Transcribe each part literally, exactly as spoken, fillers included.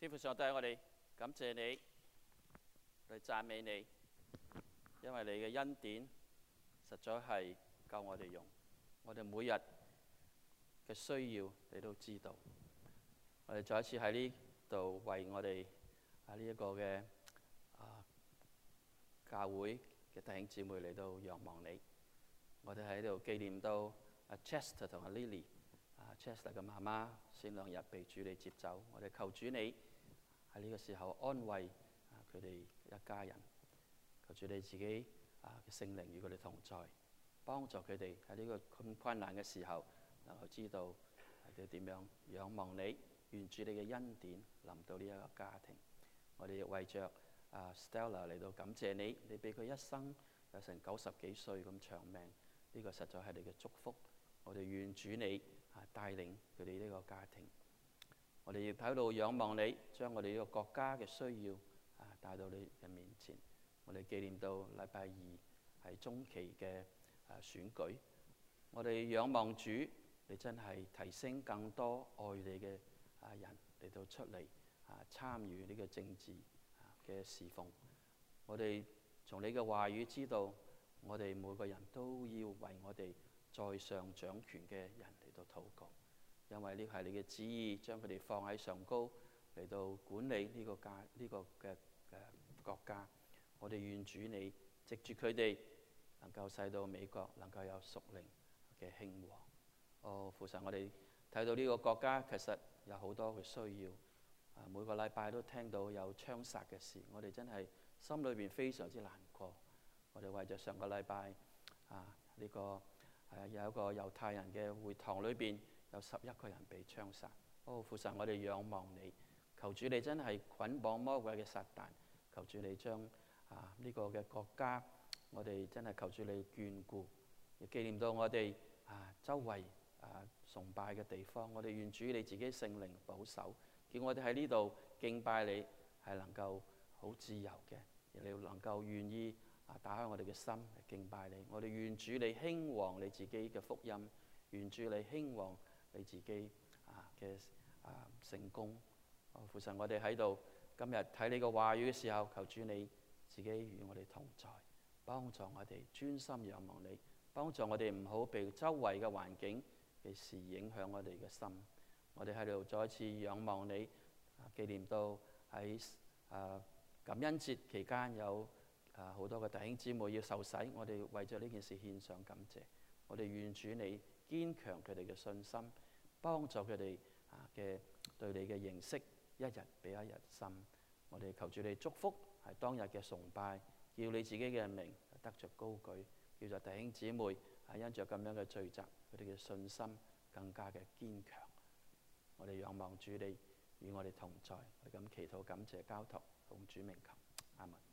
天父上帝，我哋感謝你，嚟讚美你，因為你嘅恩典實在係夠我哋用。我哋每日嘅需要你都知道。我哋再一次喺呢度為我哋啊呢一個嘅啊教會嘅弟兄姊妹嚟到仰望你。我哋喺度紀念到阿 Chester 同阿 Lily， 啊 Chester 嘅媽媽先兩日被主你接走。我哋求主你喺呢個時候安慰啊佢哋一家人。求主你自己啊嘅聖靈與佢哋同在，幫助佢哋喺呢個咁困難嘅時候，能夠知道佢哋點樣仰望你，願主你嘅恩典臨到呢一個家庭。我哋亦為着啊 Stella 嚟到感謝你，你俾佢一生有成九十幾歲咁長命，呢個實在係你嘅祝福。我哋願主你啊帶領佢哋呢個家庭。我哋亦喺度仰望你，將我哋呢個國家嘅需要啊帶到你嘅面前。我哋紀念到禮拜二係中期嘅啊選舉，我哋仰望主，你真係提升更多愛你嘅啊人嚟到出嚟啊參與呢個政治啊嘅侍奉。我哋從你嘅話語知道，我哋每個人都要為我哋在上掌權嘅人嚟到禱告，因為呢個係你嘅旨意，將佢哋放喺上高嚟到管理呢個家呢個嘅嘅國家。我哋願主你藉住佢哋能夠使到美國能夠有屬靈嘅興旺。哦，父神，我哋睇到呢個國家其實有好多嘅需要，啊每個禮拜都聽到有槍殺嘅事，我哋真係心裏邊非常之難過。我哋為咗上個禮拜啊呢個係有一個猶太人嘅會堂裏邊有十一個人被槍殺。哦，父神，我哋仰望你，求主你真係捆綁魔鬼嘅撒旦，求主你將啊！呢、這個嘅國家，我哋真係求住你眷顧，亦紀念到我哋啊周圍啊崇拜嘅地方，我哋願主你自己聖靈保守，叫我哋喺呢度敬拜你係能夠好自由嘅，亦你能夠願意啊打開我哋嘅心嚟敬拜你。我哋願主你興旺你自己嘅福音，願主你興旺你自己啊嘅啊成功。哦，父神，我哋喺度今日睇你個話語嘅時候，求主你自己與我哋同在，幫助我哋專心仰望你，幫助我哋唔好被周圍嘅環境嘅事影響我哋嘅心。我哋喺度再一次仰望你，啊、紀念到喺啊感恩節期間有啊好多嘅弟兄姊妹要受洗，我哋為咗呢件事獻上感謝。我哋願主你堅強佢哋嘅信心，幫助佢哋啊嘅對你嘅認識一日比一日深。我哋求住你祝福。係當日嘅崇拜，叫你自己嘅名得着高舉，叫做弟兄姊妹係因着咁樣嘅聚集，佢哋嘅信心更加嘅堅強。我哋仰望主你與我哋同在，我哋咁祈禱感謝交託，奉主名求，阿門。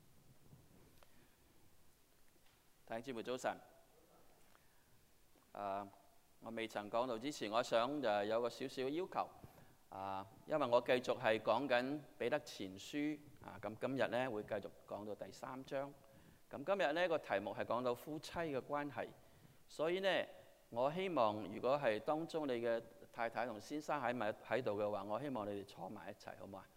弟兄姊妹早晨。誒，我未曾講到之前，我想就有個少少嘅要求。啊，因為我繼續係講緊彼得前書啊，咁今日咧會繼續講到第三章。咁今日呢個題目係講到夫妻嘅關係，所以呢，我希望如果係當中你嘅太太同先生喺埋喺度嘅話，我希望你哋坐埋一齊，好唔好啊？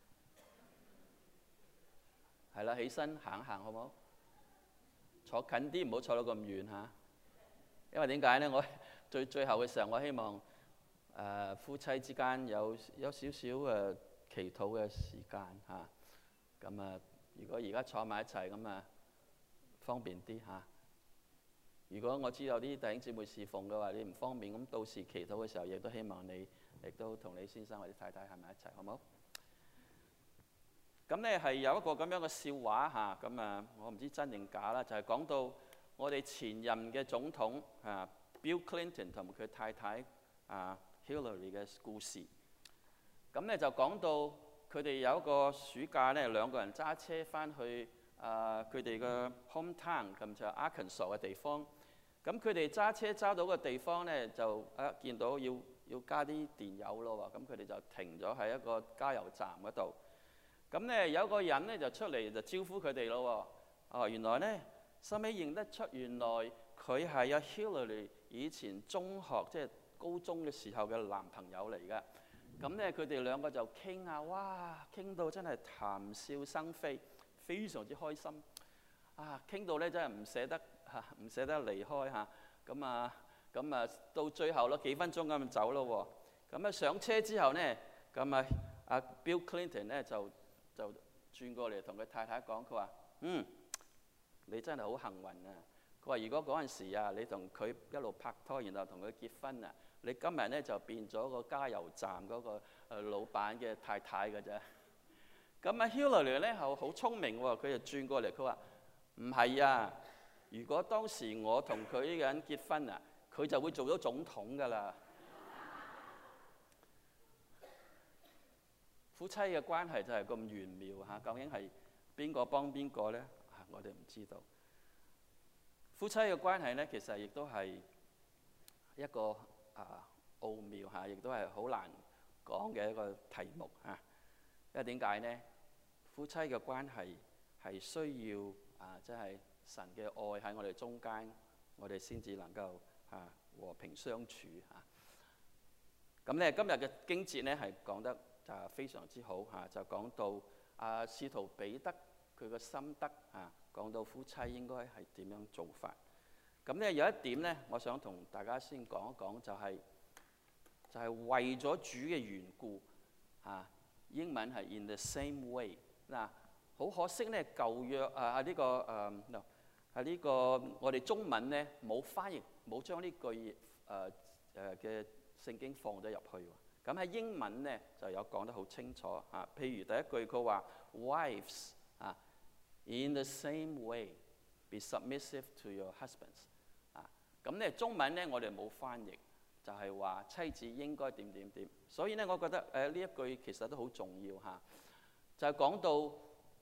係啦，起身行行好唔好？坐近啲，唔好坐到咁遠嚇。因為點解呢？我最最後嘅時候，我希望。誒、呃、夫妻之間有有少少誒祈禱嘅時間嚇，咁啊，如果而家坐埋一齊咁啊，方便啲嚇、啊。如果我知道啲弟兄姊妹侍奉嘅話，你唔方便，咁到時祈禱嘅時候，亦都希望你亦都同你先生或者太太喺埋一齊，好唔好？咁咧係有一個咁樣嘅笑話嚇，咁啊，我唔知真定假啦，就係、是、講到我哋前任嘅總統啊 Bill Clinton 同埋佢太太啊。Hillary 嘅故事，咁咧就講到佢哋有一個暑假咧，兩個人揸車翻去啊佢哋嘅 hometown，咁就 Arkansas 嘅地方。咁佢哋揸車揸到個地方咧，就啊見到要要加啲電油咯喎，咁佢哋就停咗喺一個加油站嗰度。咁咧有個人咧就出嚟就招呼佢哋咯喎。哦，原來咧收尾認得出，原來佢係阿 Hillary 以前中學即係高中嘅時候嘅男朋友嚟嘅， 咁咧佢哋兩個就傾啊，哇，傾到真係談笑生飛，非常之開心。啊，傾到咧真係唔捨得嚇，唔捨得離開嚇。咁啊，咁啊到最後咯，幾分鐘咁走咯喎。咁啊上車之後咧，咁啊阿 Bill Clinton 咧就就轉過嚟同佢太太講，佢話：嗯，你真係好幸運啊！佢話：如果嗰陣時啊，你同佢一路拍拖，然後同佢結婚啊，你今日咧就變咗個加油站嗰個誒老闆嘅太太㗎啫。咁啊 Hillary 咧好好聰明喎，佢就轉過嚟，佢話：唔係啊，如果當時我同佢呢個人結婚啊，佢就會做咗總統㗎啦。夫妻嘅關係就係咁玄妙嚇，究竟係邊個幫邊個咧？嚇，我哋唔知道。夫妻嘅關係咧，其實亦都係一個啊奧妙嚇，亦都係好難講嘅一個題目嚇。因為點解呢？夫妻嘅關係係需要啊，即係神嘅愛喺我哋中間，我哋先至能夠啊和平相處嚇。咁咧，今日嘅經節咧係講得就非常之好嚇，就講到啊使徒彼得佢個心得嚇，講到夫妻應該係點樣做法。咁咧有一點咧，我想同大家先講一講，就係就係為咗主嘅緣故嚇。英文係 in the same way。嗱，好可惜咧，舊約啊呢個誒係呢個我哋中文咧冇翻譯，冇將呢句誒誒嘅聖經放咗入去。咁喺英文咧就有講得好清楚啊。譬如第一句佢話 Wives 啊 ，in the same way be submissive to your husbands 啊。咁咧中文咧我哋冇翻譯，就係話妻子應該點點點。所以咧我覺得誒呢一句其實都好重要嚇。就係講到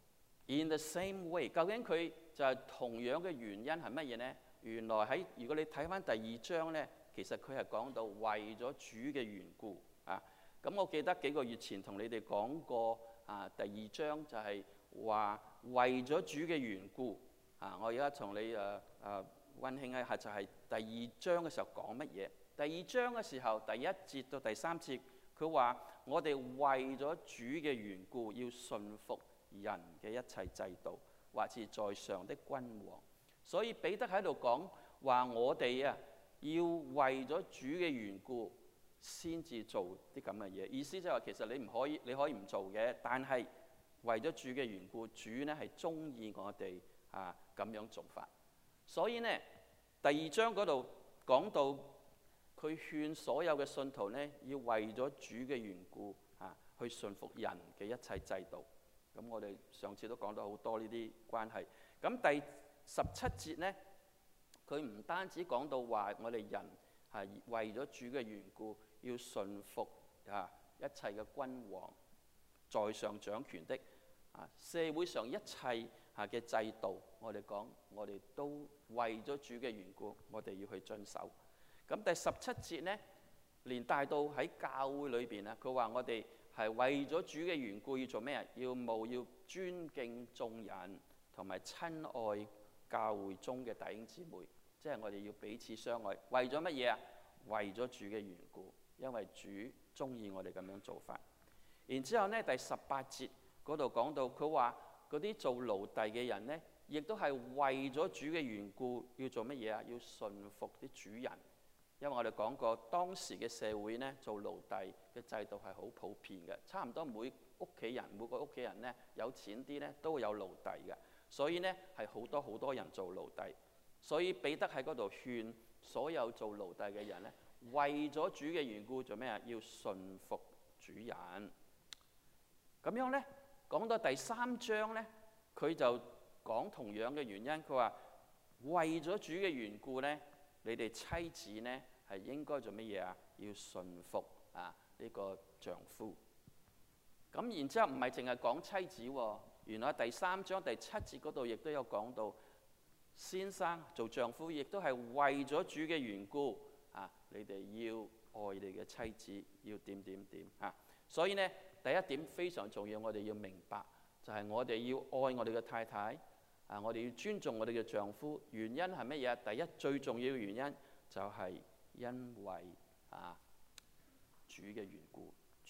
in the same way， 究竟佢就係同樣嘅原因係乜嘢呢？原來喺如果你睇翻第二章呢，其實佢係講到為咗主嘅緣故啊。咁我記得幾個月前同你哋講過啊，第二章就係話為咗主嘅緣故啊。我而家同你誒誒溫馨一下，就係第二章嘅時候講乜嘢？第二章嘅時候第一節到第三節，佢話我哋為咗主嘅緣故，要順服人嘅一切制度，或是在上的君王。所以彼得喺度講話，我哋啊要為咗主嘅緣故，先至做啲咁嘅嘢。意思就係話，其實你唔可以，你可以唔做嘅，但係為咗主嘅緣故，主呢係鍾意我哋啊咁樣做法。所以呢，第二章嗰度講到，佢勸所有嘅信徒呢，要為咗主嘅緣故啊，去順服人嘅一切制度。咁我哋上次都講到好多呢啲關係。咁第十七節呢，佢唔單止講到話我哋人係為咗主嘅緣故，要順服啊一切嘅君王，在上掌權的啊，社會上一切啊嘅制度，我哋講我哋都為咗主嘅緣故，我哋要去遵守。咁第十七節呢，連帶到喺教會裏邊啊，佢話我哋係為咗主嘅緣故要做咩啊？要務要尊敬眾人，同埋親愛教會中嘅弟兄姊妹，即係我哋要彼此相愛。為咗乜嘢啊？為咗主嘅緣故，因為主中意我哋咁樣做法。然之後呢，第十八節嗰度講到，佢話嗰啲做奴隸嘅人呢，亦都係為咗主嘅緣故要做乜嘢啊？要順服啲主人。因為我哋講過，當時嘅社會呢，做奴隸嘅制度係好普遍嘅，差唔多每屋企人每個屋企人呢，有錢啲呢，都會有奴隸嘅，所以呢，係好多好多人做奴隸。所以彼得喺嗰度勸所有做奴隸嘅人呢，為咗主嘅緣故做咩啊？要順服主人。咁樣呢，講到第三章呢，佢就講同樣嘅原因，佢話為咗主嘅緣故呢，你哋妻子呢，係應該做乜嘢啊？要順服啊呢個丈夫。咁然之後唔係淨係講妻子喎，原來第三章第七節嗰度亦都有講到，先生做丈夫亦都係為咗主嘅緣故啊，你哋要愛你嘅妻子，要點點點啊。所以呢，第一點非常重要，我哋要明白就係我哋要愛我哋嘅太太啊，我哋要尊重我哋嘅丈夫。原因係乜嘢？第一最重要嘅原因就係因為啊主嘅緣故，主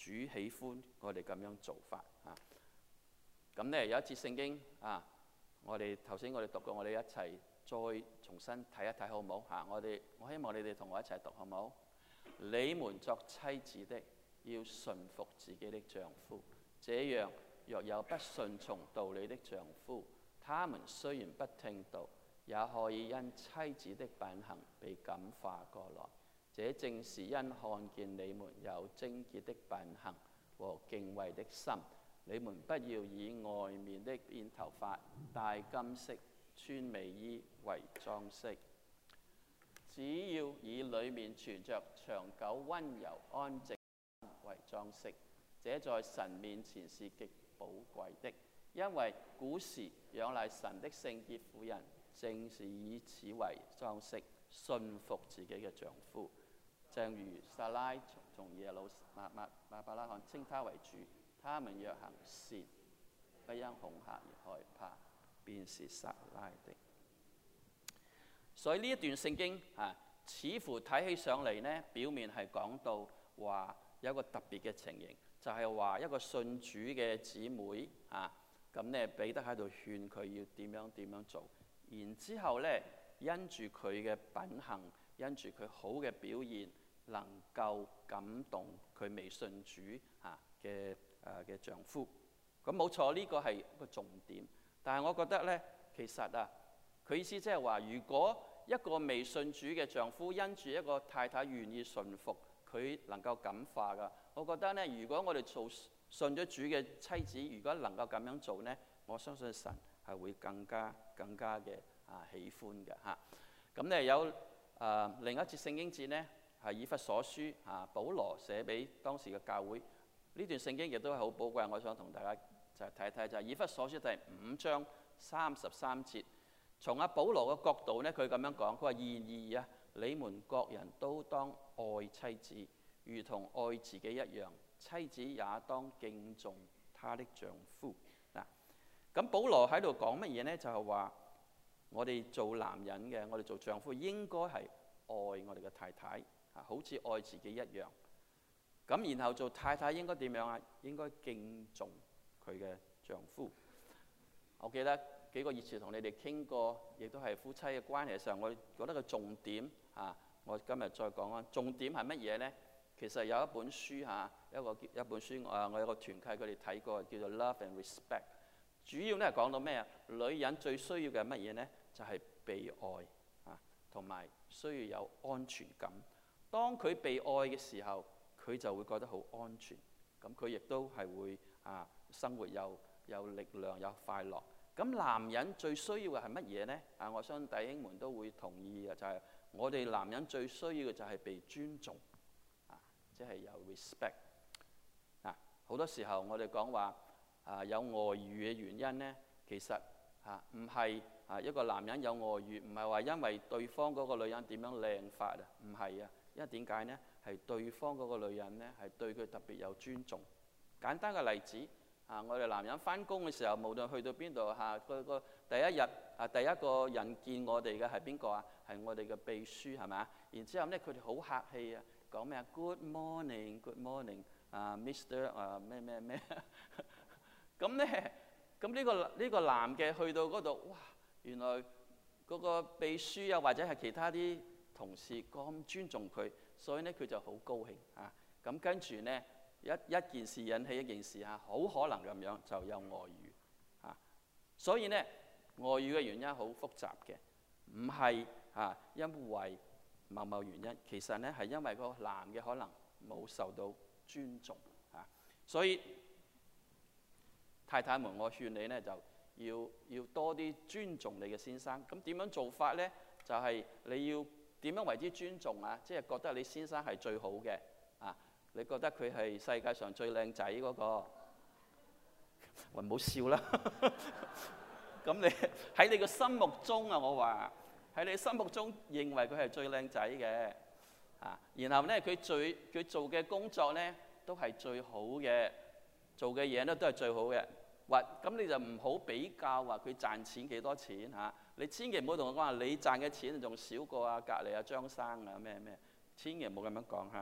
主喜歡我哋咁樣做法啊。咁咧有一節聖經啊，我哋頭先我哋讀過，我哋一齊再重新睇一睇好唔好嚇？我哋我希望你哋同我一齊讀好唔好？你們作妻子的要順服自己的丈夫，這樣若有不順從道理的丈夫，他們雖然不聽道，也可以因妻子的品行被感化過來。這正是因看見你們有貞潔的品行和敬畏的心。你們不要以外面的辮頭髮、戴金飾、穿美衣為裝飾，只要以裏面存着長久温柔安靜為裝飾。這在神面前是極寶貴的，因為古時仰賴神的聖潔婦人正是以此為裝飾，信服自己嘅丈夫。正如撒拉從耶路撒馬馬巴拉罕稱他為主。他們若行善，不因恐嚇而害怕，便是撒拉的。所以呢一段聖經啊，似乎睇起上嚟呢，表面係講到話有一個特別嘅情形，就係、是、話一個信主嘅姊妹啊，咁呢彼得喺度勸佢要點樣點樣做，然之後呢，因住佢嘅品行，因住佢好嘅表現，能夠感動佢未信主啊嘅。誒嘅丈夫，咁冇錯，呢個係一個重點。但係我覺得呢，其實啊，佢意思即係話，如果一個未信主嘅丈夫因住一個太太願意順服，佢能夠感化㗎。我覺得呢，如果我哋做信咗主嘅妻子，如果能夠咁樣做呢，我相信神係會更加更加嘅啊喜歡嘅嚇。咁呢有誒、呃、另一節聖經節呢，係以弗所書啊，保羅寫俾當時嘅教會。呢段聖經亦都係好寶貴，我想同大家就睇一睇，就係以弗所書第五章三十三節。從阿保羅嘅角度呢，佢咁樣講，佢話：然而啊，你們各人都當愛妻子，如同愛自己一樣；妻子也當敬重她的丈夫。嗱，咁保羅喺度講乜嘢呢？就係話我哋做男人嘅，我哋做丈夫應該係愛我哋嘅太太啊，好似愛自己一樣。咁然後做太太應該點樣啊？應該敬重佢嘅丈夫。我記得幾個月前同你哋傾過，亦都係夫妻嘅關係上，我覺得個重點啊，我今日再講啊。重點係乜嘢呢？其實有一本書嚇，一個一本書啊，我有個團契佢哋睇過，叫做《Love and Respect》。主要咧係講到咩啊？女人最需要嘅係乜嘢呢？就係被愛啊，同埋需要有安全感。當佢被愛嘅時候，佢就會覺得好安全，咁佢亦都係會啊生活有有力量有快樂。咁男人最需要嘅係乜嘢呢？啊，我相信弟兄們都會同意嘅，就係、是、我哋男人最需要嘅就係被尊重，啊，即係有 respect。啊，好多時候我哋講話啊有外遇嘅原因呢，其實啊唔係啊一個男人有外遇，唔係話因為對方嗰個女人點樣靚法啊，唔係啊，因為點解呢？係對方嗰個女人呢，係對佢特別有尊重。簡單嘅例子啊，我哋男人翻工嘅時候，無論去到邊度嚇，個個第一日啊，第一個人見我哋嘅係邊個啊？係我哋嘅秘書係咪？然之後呢，佢哋好客氣啊，講咩啊 ？Good morning，Good morning， 啊 ，Mister 啊咩咩咩。咁呢，咁呢個呢個男嘅去到嗰度，哇！原來嗰個秘書啊，或者係其他啲同事咁尊重佢。所以呢，佢就好高興啊！咁跟住呢，一一件事引起一件事嚇，好可能咁樣就有外遇啊！所以呢，外遇嘅原因好複雜嘅，唔係啊因為某某原因，其實呢係因為個男嘅可能冇受到尊重啊！所以太太們，我勸你呢，就要要多啲尊重你嘅先生。咁點樣做法呢？就係、是、你要。點樣為之尊重啊？即係覺得你先生係最好嘅啊！你覺得佢係世界上最靚仔嗰個，喂，唔好笑啦！咁你喺你嘅心目中啊，我話喺你心目中認為佢係最靚仔嘅啊，然後咧佢最佢做嘅工作咧都係最好嘅，做嘅嘢咧都係最好嘅。或咁你就唔好比較話佢賺錢幾多錢嚇、啊，你千祈唔好同我講話你賺嘅錢仲少過啊隔離啊張生啊咩咩，千祈唔好咁樣講嚇。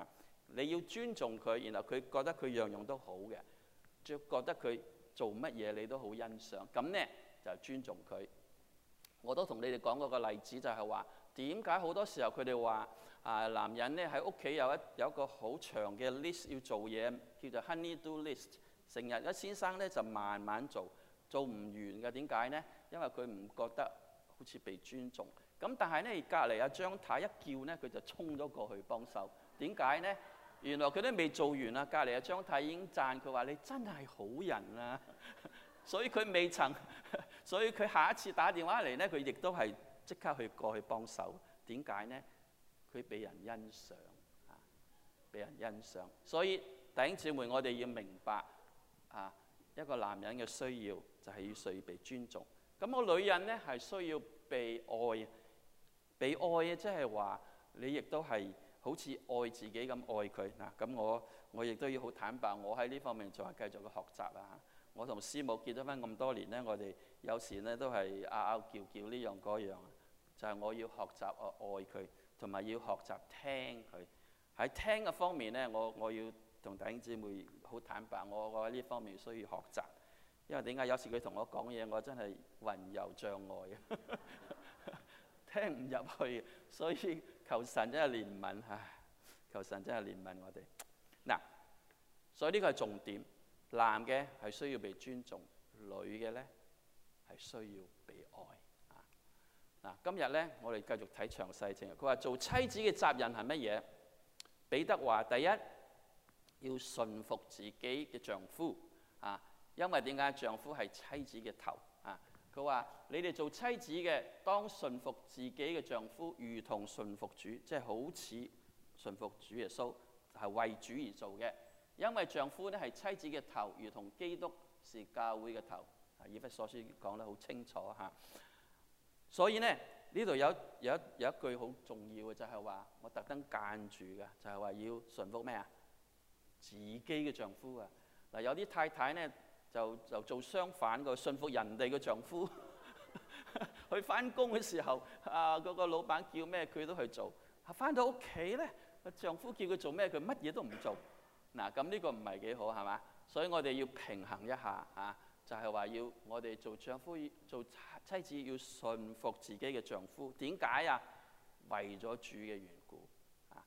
你要尊重佢，然後佢覺得佢樣樣都好嘅，就覺得佢做乜嘢你都好欣賞，咁呢就尊重佢。我都同你哋講過個例子，就係話點解好多時候佢哋話啊男人呢喺屋企有一有一個好長嘅 list 要做嘢，叫做 honey do list， 成日一先生呢就慢慢做，做唔完嘅。點解呢？因為佢唔覺得好似被尊重。咁但係呢，隔離阿張太一叫呢，佢就衝咗過去幫手。點解呢？原來佢都未做完啊！隔離阿張太已經讚佢話：你真係好人啊！所以佢未曾，所以佢下一次打電話嚟呢，佢亦都係即刻去過去幫手。點解呢？佢俾人欣賞啊，俾人欣賞。所以弟兄姊妹，我哋要明白啊，一個男人嘅需要就係要需要被尊重。咁個女人呢係需要被愛，被愛即係話你亦都係好似愛自己咁愛佢嗱。咁我我亦都要好坦白，我喺呢方面仲係繼續嘅學習啊。我同師母結咗婚咁多年呢，我哋有時呢都係拗拗叫叫呢樣嗰樣，就係我要學習我愛佢，同埋要學習聽佢。喺聽嘅方面呢，我我要同弟兄姊妹好坦白，我我喺呢方面需要學習。因為點解有時佢同我講嘢，我真係魂遊障礙啊，聽唔入去，所以求神真係憐憫，唉，求神真係憐憫我哋。嗱，所以呢個係重點，男嘅係需要被尊重，女嘅咧係需要被愛啊。嗱，今日咧我哋繼續睇詳細情。佢話做妻子嘅責任係乜嘢？彼得話：第一要順服自己嘅丈夫啊。因為點解丈夫係妻子嘅頭啊？佢話：你哋做妻子嘅，當順服自己嘅丈夫，如同順服主，即係好似順服主耶穌，係為主而做嘅。因為丈夫咧係妻子嘅頭，如同基督是教會嘅頭。啊，以弗所書講得好清楚嚇。所以呢，呢度有有一有一句好重要嘅，就係話我特登間住嘅，就係話要順服咩啊？自己嘅丈夫啊！嗱，有啲太太呢。就就做相反個，順服人哋嘅丈夫。去翻工嘅時候，啊嗰個老闆叫咩佢都去做。翻到屋企咧，個丈夫叫佢做咩佢乜嘢都唔做。嗱，咁呢個唔係幾好係嘛？所以我哋要平衡一下啊，就係話要我哋做丈夫做妻子要順服自己嘅丈夫。點解啊？為咗主嘅緣故啊，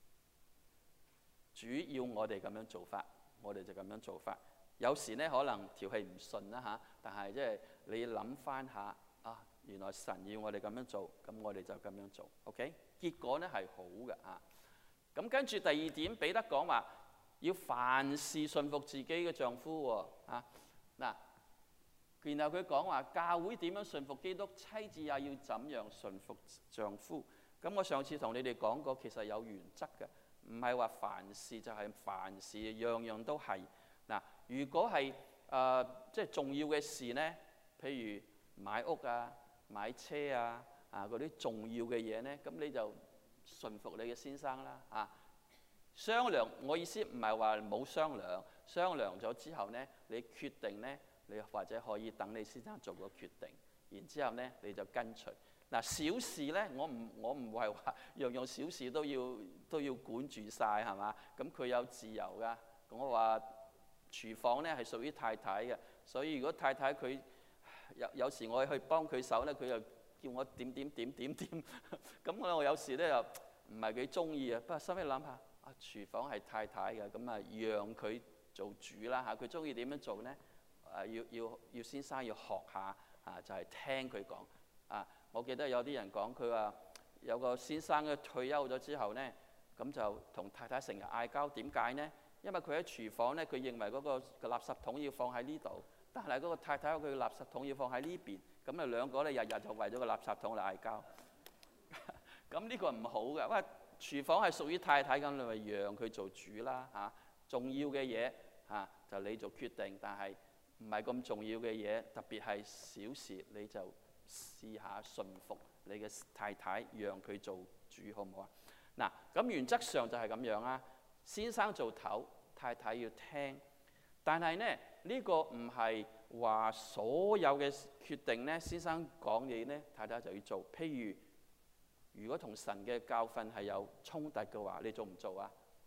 主要我哋咁樣做法，我哋就咁樣做法。有時呢，可能條氣唔順啦嚇，但係即係你諗翻下啊，原來神要我哋咁樣做，咁我哋就咁樣做 ，OK？ 結果呢係好嘅嚇。咁跟住第二點，彼得講話要凡事順服自己嘅丈夫喎啊嗱。然後佢講話教會點樣順服基督，妻子也要怎樣順服丈夫。咁我上次同你哋講過，其實有原則嘅，唔係話凡事就係凡事，樣樣都係。嗱，如果係誒即係重要嘅事呢，譬如買屋啊、買車啊啊嗰啲重要嘅嘢呢，咁你就順服你嘅先生啦啊。商量，我意思唔係話冇商量，商量咗之後呢，你決定呢，你或者可以等你先生做個決定，然之後呢你就跟隨。嗱，小事呢，我唔我唔係話樣樣小事都要都要管住晒係嘛？咁佢有自由㗎。我話。廚房咧係屬於太太嘅，所以如果太太佢有有時我去幫佢手咧，佢又叫我點點點點點，咁我我有時咧又唔係幾中意啊。不過心尾諗下，啊廚房係太太嘅，咁啊讓佢做主啦嚇。佢中意點樣做咧？誒要要要先生要學下啊，就係聽佢講啊。我記得有啲人講，佢話有個先生嘅退休咗之後咧，咁就同太太成日嗌交，點解呢？因為佢喺廚房咧，佢認為嗰個個垃圾桶要放喺呢度，但係嗰個太太佢垃圾桶要放喺呢邊，咁啊兩個咧日日就為咗個垃圾桶嚟嗌交。咁呢個唔好嘅，因為廚房係屬於太太，咁你咪讓佢做主啦嚇、啊。重要嘅嘢嚇就你做決定，但係唔係咁重要嘅嘢，特別係小事，你就試下順服你嘅太太，讓佢做主，好唔好啊？嗱，咁原則上就係咁樣啊。先生做頭，太太要聽。但係呢，呢、呢個唔係話所有嘅決定呢，先生講嘢呢，太太就要做。譬如，如果同神嘅教訓係有衝突嘅話，你做唔做啊？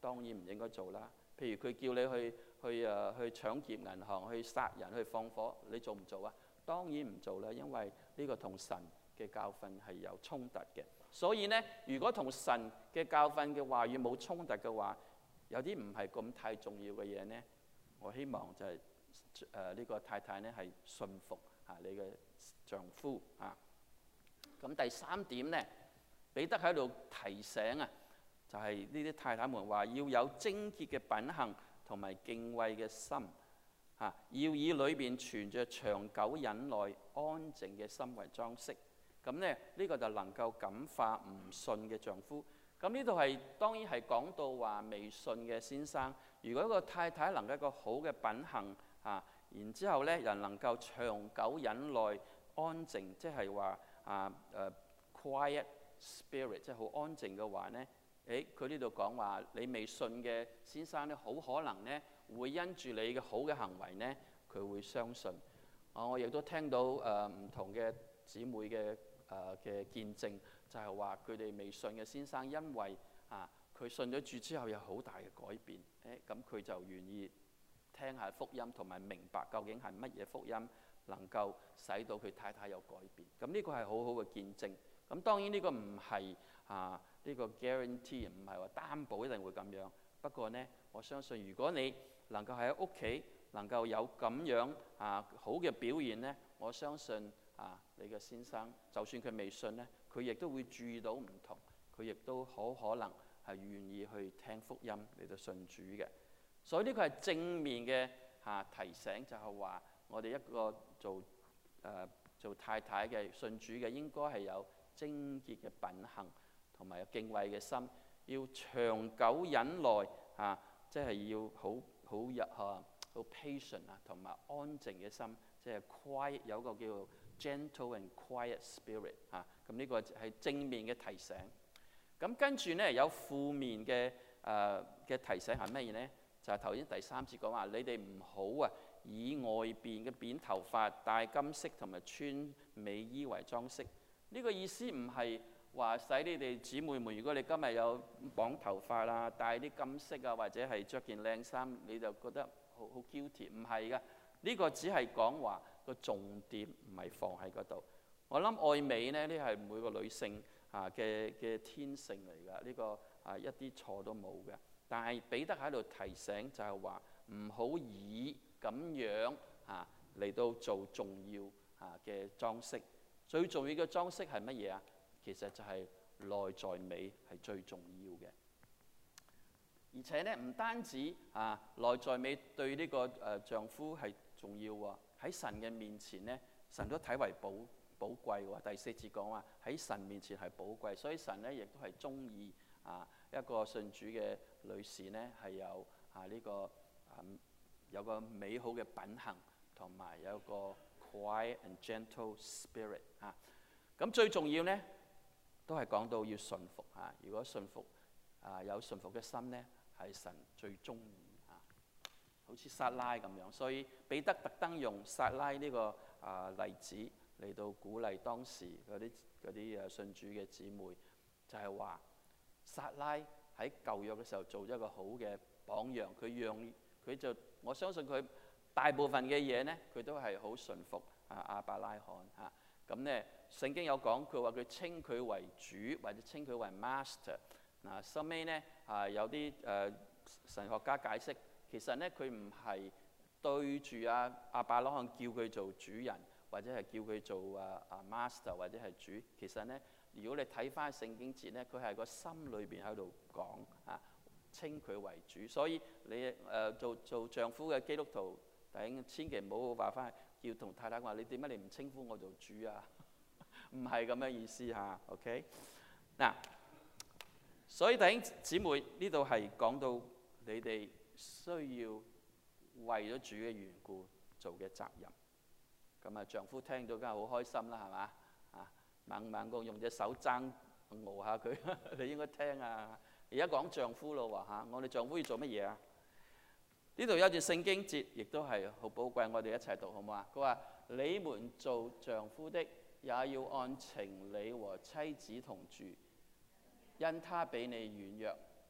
當然唔應該做啦。譬如佢叫你去去誒去搶劫銀行、去殺人、去放火，你做唔做啊？當然唔做啦，因為呢個同神嘅教訓係有衝突嘅。所以呢，如果同神嘅教訓嘅話語冇衝突嘅話，有啲唔係咁太重要嘅嘢呢，我希望就係誒呢個太太呢係信服啊你嘅丈夫啊。咁第三點呢，彼得喺度提醒啊，就係呢啲太太們話要有貞潔嘅品行同埋敬畏嘅心啊，要以裏邊存着長久忍耐、安靜嘅心為裝飾。咁呢，呢、呢個就能夠感化唔信嘅丈夫。咁呢度係當然係講到話未信嘅先生，如果一個太太能夠一個好嘅品行啊，然之後呢，人能夠長久忍耐、安靜，即係話啊誒、uh, quiet spirit， 即係好安靜嘅話呢，誒佢呢度講話你未信嘅先生呢，好可能呢會因住你嘅好嘅行為呢，佢會相信。啊，我亦都聽到誒唔、呃、同嘅姊妹嘅誒嘅見證，就係話佢哋未信嘅先生，因為啊佢信咗主之後有好大嘅改變，誒咁佢就願意聽下福音，同埋明白究竟係乜嘢福音能夠使到佢太太有改變。咁呢個係好好嘅見證。咁當然呢個唔係啊呢個 guarantee， 唔係話擔保一定會咁樣。不過呢，我相信如果你能夠喺屋企能夠有咁樣啊好嘅表現呢，我相信啊你嘅先生就算佢未信呢，佢亦都會注意到唔同，佢亦都好可能係願意去聽福音嚟到信主嘅。所以呢個係正面嘅啊提醒，就係話我哋一個做誒、呃、做太太嘅信主嘅，應該係有貞潔嘅品行同埋有敬畏嘅心，要長久忍耐啊，即係要好好日嚇好 patient 啊，同埋安靜嘅心，即係 quiet， 有個叫做 gentle and quiet spirit 啊。咁呢個係正面嘅提醒。咁跟住呢，有負面嘅誒嘅提醒係乜嘢呢？就係頭先第三節講話，你哋唔好啊，以外邊嘅扁頭髮、戴金飾同埋穿美衣為裝飾。呢個意思唔係話使你哋姊妹們，如果你今日有綁頭髮啊、戴啲金飾啊，或者係着件靚衫，你就覺得好好 guilty。唔係噶，呢個只係講話個重點唔係放喺嗰度。我諗愛美呢，呢係每個女性啊嘅嘅天性嚟噶，呢個啊一啲錯都冇嘅。但係彼得喺度提醒就係話唔好以咁樣啊嚟到做重要啊嘅裝飾。最重要嘅裝飾係乜嘢啊？其實就係內在美係最重要嘅。而且呢，唔單止啊內在美對呢個誒丈夫係重要喎，喺神嘅面前呢，神都睇為寶寶貴喎。第四節講話喺神面前係寶貴，所以神呢亦都係中意啊一個信主嘅女士呢係有啊呢個啊有個美好嘅品行，同埋有個 quiet and gentle spirit 啊。咁最重要呢，都係講到要順服啊。如果順服啊有順服嘅心呢，係神最中意啊。好似撒拉咁樣，所以彼得特登用撒拉呢個啊例子嚟到鼓勵當時嗰啲嗰啲誒信主嘅姊妹，就係話撒拉喺舊約嘅時候做咗一個好嘅榜樣。佢讓佢就我相信佢大部分嘅嘢呢，佢都係好順服啊亞伯拉罕嚇。咁呢聖經有講，佢話佢稱佢為主或者稱佢為 master。嗱，收尾呢啊有啲誒神學家解釋，其實呢佢唔係對住阿亞伯拉罕叫佢做主人，或者係叫佢做啊啊 master 或者係主。其實呢，如果你睇翻聖經節呢，佢係個心裏邊喺度講啊，稱佢為主。所以你誒、呃、做做丈夫嘅基督徒，弟兄千祈唔好話翻叫同太太話，你點解你唔稱呼我做主啊？唔係咁嘅意思嚇 ，OK？ 嗱，所以弟兄姊妹呢度係講到你哋需要為咗主嘅緣故做嘅責任。咁啊，丈夫聽到梗係好開心啦，係嘛？啊，猛猛咁用隻手踭熬下佢，你應該聽啊！而家講丈夫咯喎嚇，我哋丈夫要做乜嘢啊？呢度有段聖經節，亦都係好寶貴，我哋一齊讀好唔好啊？佢話：你們做丈夫的，也要按情理和妻子同住，因他比你軟弱，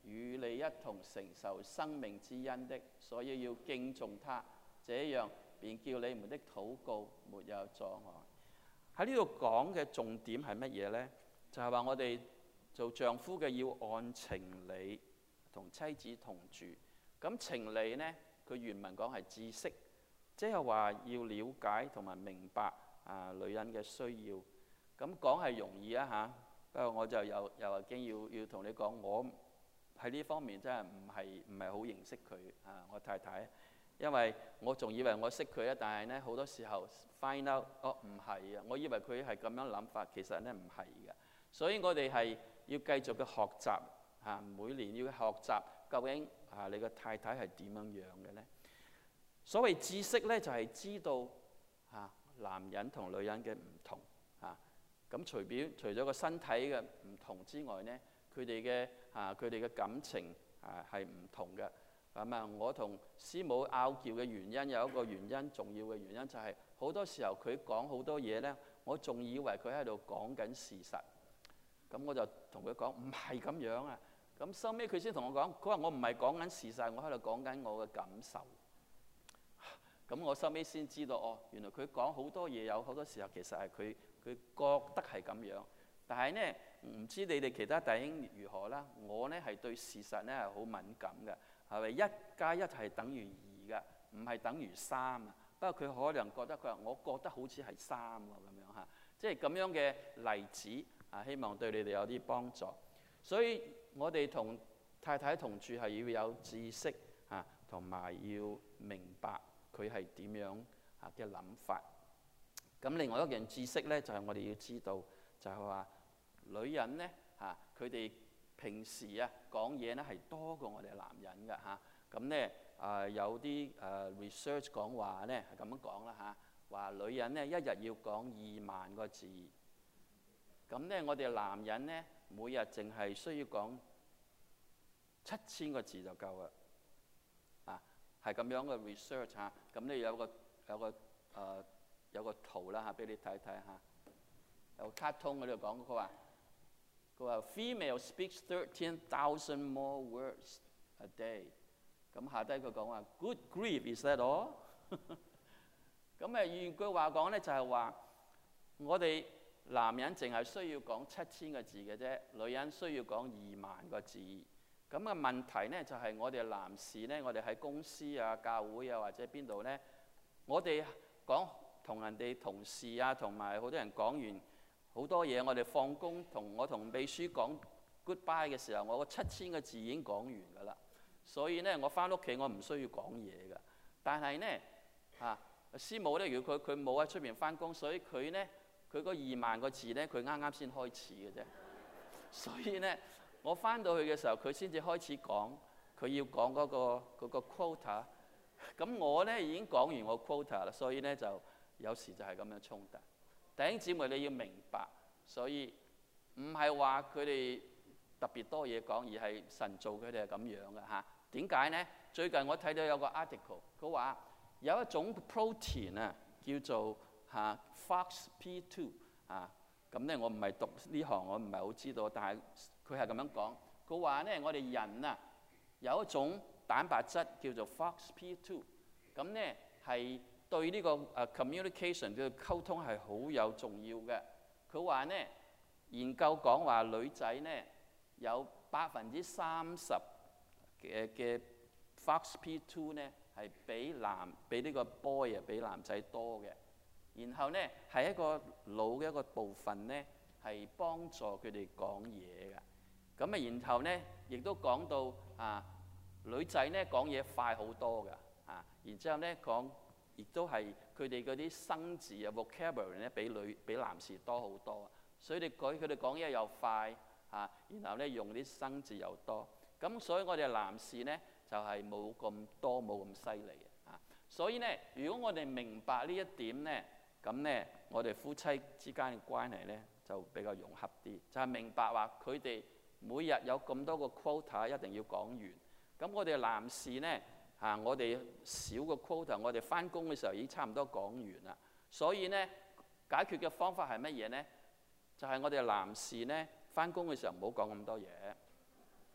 與你一同承受生命之恩的，所以要敬重他，這樣便叫你們的禱告沒有阻礙。喺呢度講嘅重點係乜嘢呢？就係話我哋做丈夫嘅要按情理同妻子同住。咁情理呢，佢原文講係知識，即係話要了解同埋明白啊女人嘅需要。咁講係容易啊嚇，不過我就有又經要要同你講，我喺呢方面真係唔係唔係好認識佢啊，我太太，因為我仲以為我識佢啊，但係呢好多時候 find out 哦唔係啊，我以為佢係咁樣諗法，其實呢唔係嘅。所以我哋係要繼續嘅學習嚇，每年要學習究竟啊你個太太係點樣樣嘅呢？所謂知識呢，就係知道嚇男人同女人嘅唔同嚇。咁除表除咗個身體嘅唔同之外呢，佢哋嘅啊佢哋嘅感情啊係唔同嘅。咁啊，我同師母拗撬嘅原因有一個原因，重要嘅原因就係好多時候佢講好多嘢呢，我仲以為佢喺度講緊事實。咁我就同佢講唔係咁樣啊。咁收尾佢先同我講，佢話我唔係講緊事實，我喺度講緊我嘅感受。咁我收尾先知道，哦，原來佢講好多嘢，有好多時候其實係佢佢覺得係咁樣。但係呢，唔知你哋其他弟兄如何啦？我呢係對事實呢係好敏感嘅，係咪一加一係等於二嘅，唔係等於三啊？不過佢可能覺得佢話，我覺得好似係三喎咁樣嚇，即係咁樣嘅例子啊，希望對你哋有啲幫助。所以我哋同太太同住係要有知識啊，同埋要明白佢係點樣啊嘅諗法。咁另外一樣知識呢，就係我哋要知道，就係話女人呢嚇，佢哋平時啊講嘢呢係多過我哋男人㗎嚇。咁呢啊有啲誒 research 講話呢係咁樣講啦嚇，話女人呢一日要講二萬個字，咁呢我哋男人呢每日淨係需要講七千個字就夠啦。啊，係咁樣嘅 research 嚇。咁呢有個有個誒。呃有個圖啦嚇，俾你睇睇嚇。有個卡通嗰度講，佢話佢話 female speaks thirteen thousand more words a day。咁下低佢講話 good grief，is that all？ 咁誒換句話講咧，就係話我哋男人淨係需要講七千個字嘅啫，女人需要講二萬個字。咁嘅問題咧就係我哋男士咧，我哋喺公司啊、教會啊或者邊度咧，我哋講。同人哋同事啊，同埋好多人講完好多嘢，我哋放工同我同秘書講 goodbye 嘅時候，我個七千個字已經講完㗎啦。所以呢，我翻屋企我唔需要講嘢㗎。但係呢，啊，師母呢，如果佢佢冇喺出邊翻工，所以佢呢，佢嗰二萬個字呢，佢啱啱先開始嘅啫。所以呢，我翻到去嘅時候，佢先至開始講，佢要講嗰個嗰個 quota。咁我呢已經講完我 quota 啦，所以呢就。有時就係咁樣衝突，弟兄姊妹你要明白，所以唔係話佢哋特別多嘢講，而係神造佢哋係咁樣嘅嚇。點解呢？最近我睇到有個 article， 佢話有一種 protein 啊，叫做嚇 Fox P 二啊。咁咧我唔係讀呢行，我唔係好知道，但係佢係咁樣講。佢話咧，我哋人啊有一種蛋白質叫做 Fox P 二，咁咧係。對呢個誒 communication 嘅溝通係好有重要嘅。佢話呢，研究講話女仔呢有百分之三十嘅嘅 Fox P 二呢係比男比呢個 boy 啊比男仔多嘅。然後呢係一個腦嘅一個部分呢係幫助佢哋講嘢嘅。咁啊然後呢亦都講到啊女仔呢講嘢快好多㗎啊。然之後呢講。亦都係佢哋嗰啲生字啊 vocabulary 咧，比女比男士多好多啊！所以你佢佢哋講嘢又快啊，然後咧用啲生字又多。咁所以我哋男士咧就係冇咁多冇咁犀利嘅啊。所以咧，如果我哋明白呢一點咧，咁咧我哋夫妻之間嘅關係咧就比較融洽啲。就係明白話佢哋每日有咁多個 quota 一定要講完。咁我哋男士咧。啊！我哋少個 quota， 我哋翻工嘅時候已經差唔多講完啦。所以呢，解決嘅方法係乜嘢呢？就係、是、我哋男士呢翻工嘅時候唔好講咁多嘢，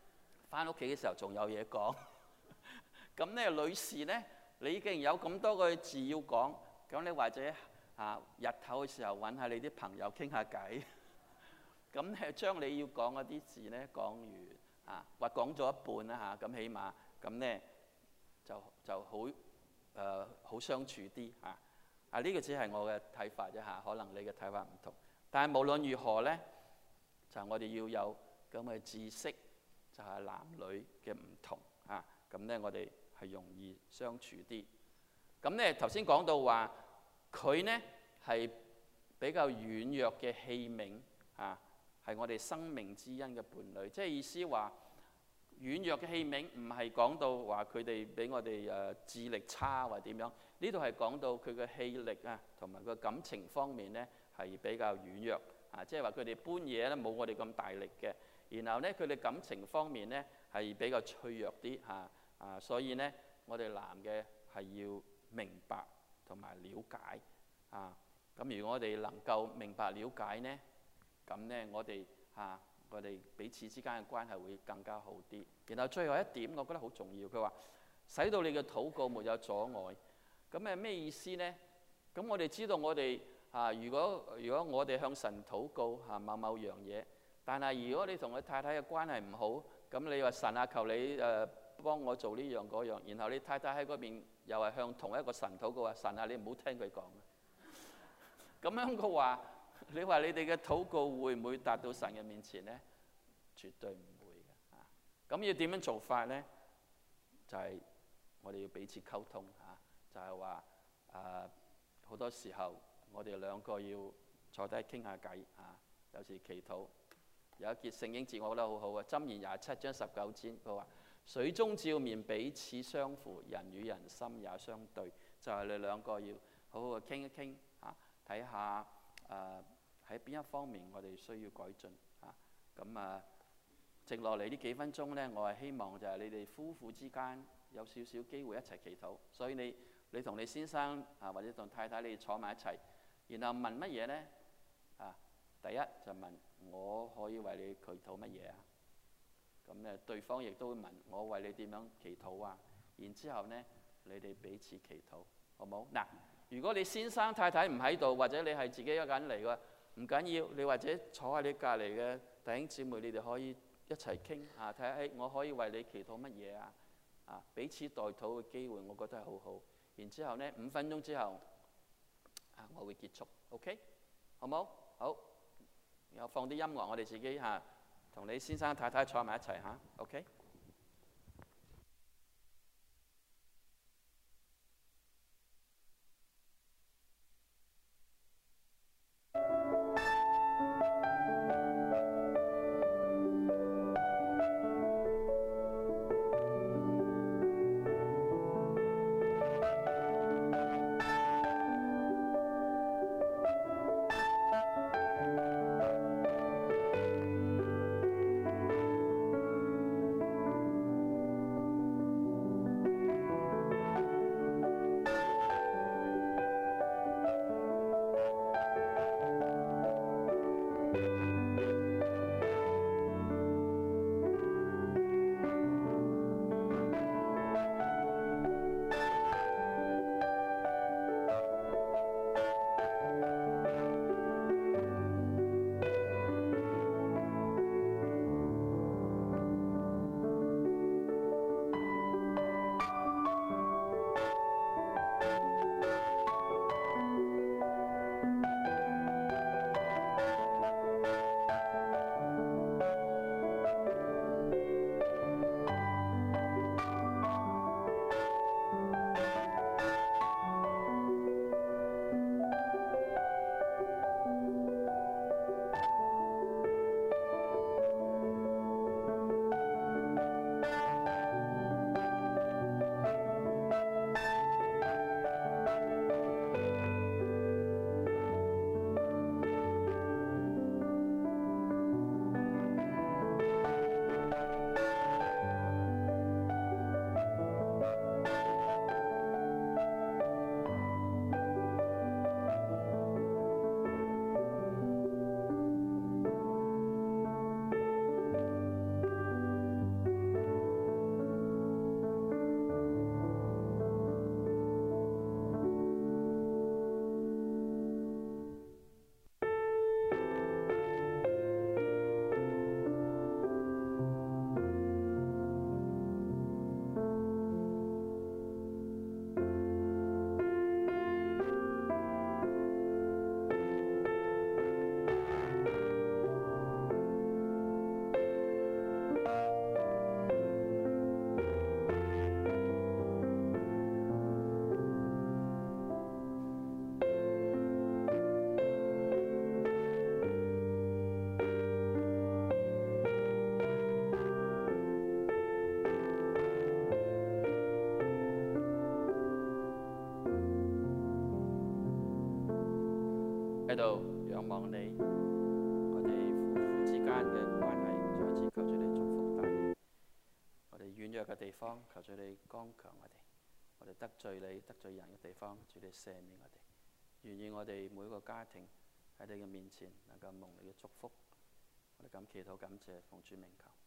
翻屋企嘅時候仲有嘢講。咁咧，女士咧，你已經有咁多個字要講，咁你或者啊日頭嘅時候揾下你啲朋友傾下偈，咁咧將你要講嗰啲字咧講完啊，或講咗一半啦嚇，咁起碼咁咧就就好誒好相處啲嚇。啊呢個只係我嘅睇法啫嚇，可能你嘅睇法唔同。但係無論如何咧，就我哋要有咁嘅知識，就係男女嘅唔同嚇。咁咧我哋係容易相處啲。咁咧頭先講到話，佢呢係比較軟弱嘅器皿嚇，係我哋生命之恩嘅伴侶。即係意思話，軟弱嘅器皿唔係講到話佢哋比我哋誒智力差或點樣。呢度係講到佢嘅氣力啊，同埋個感情方面呢係比較軟弱啊。即係話佢哋搬嘢咧冇我哋咁大力嘅。然後呢，佢哋感情方面呢係比較脆弱啲嚇啊。所以呢，我哋男嘅係要明白同埋了解啊。咁如果我哋能夠明白了解呢，咁呢我哋嚇、啊、我哋彼此之間嘅關係會更加好啲。然後最後一點，我覺得好重要。佢話使到你嘅禱告沒有阻礙。咁係咩意思呢？咁我哋知道我哋啊，如果如果我哋向神禱告嚇、啊、某某樣嘢，但係如果你同佢太太嘅關係唔好，咁你話神啊，求你誒、呃、幫我做呢樣嗰樣，然後你太太喺嗰邊又係向同一個神禱告話，神啊，你唔好聽佢講。咁樣嘅話，你話你哋嘅禱告會唔會達到神嘅面前呢？絕對唔會嘅。啊，咁要點樣做法呢？就係、是、我哋要彼此溝通嚇。啊就係話誒，好多時候我哋兩個要坐低傾下偈啊。有時祈禱，有一節聖經節我覺得好好啊。箴言廿七章十九節，佢話水中照面，彼此相扶，人與人心也相對。就係、是、你兩個要好好嘅傾一傾啊，睇下誒喺邊一方面我哋需要改進啊。咁啊，剩落嚟呢幾分鐘呢，我係希望就係你哋夫婦之間有少少機會一齊祈禱，所以你。你同你先生啊，或者同太太，你坐埋一齊，然後問乜嘢呢？啊，第一就問我可以為你祈禱乜嘢啊？咁咧，對方亦都會問我為你點樣祈禱啊？然之後呢，你哋彼此祈禱，好冇？嗱，如果你先生太太唔喺度，或者你係自己一個人嚟嘅，唔緊要，你或者坐喺你隔離嘅弟兄姊妹，你哋可以一齊傾啊，睇下誒，我可以為你祈禱乜嘢啊？啊，彼此代禱嘅機會，我覺得係好好。然之後呢，五分鐘之後啊，我會結束 ，OK， 好冇？好，然後放啲音樂，我哋自己嚇同你先生太太坐埋一齊嚇 ，OK。 喺度仰望你，我哋夫婦之間嘅關係，再一次求主你祝福帶領。我哋軟弱嘅地方，求主你剛強我哋；我哋得罪你、得罪人嘅地方，主你赦免我哋。願意我哋每一個家庭喺你嘅面前能夠蒙你嘅祝福。我哋咁祈禱感謝，奉主名求。